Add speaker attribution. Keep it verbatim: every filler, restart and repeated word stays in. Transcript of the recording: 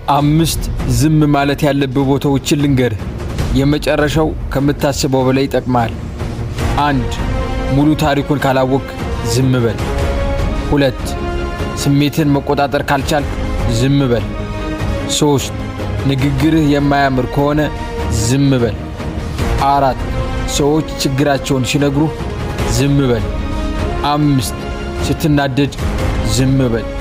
Speaker 1: አምስት ዝም ማለት ያለብህ ቦታዎችን ልንገርህ። የመጨረሻው ከምታስበው በላይ ይጠቅማል። አንድ ሙሉ ታሪኩን ካላወቅ ዝም በል። ሁለት ስሜትን መቆጣጠር ካልቻልክ ዝም በል። ሶስት ንግግርህ የማያምር ከሆነ ዝም በል። አራት ሰዎች ችግራቸውን ሲነግሩ ዝም በል። አምስት ስትናደድ ዝም በል።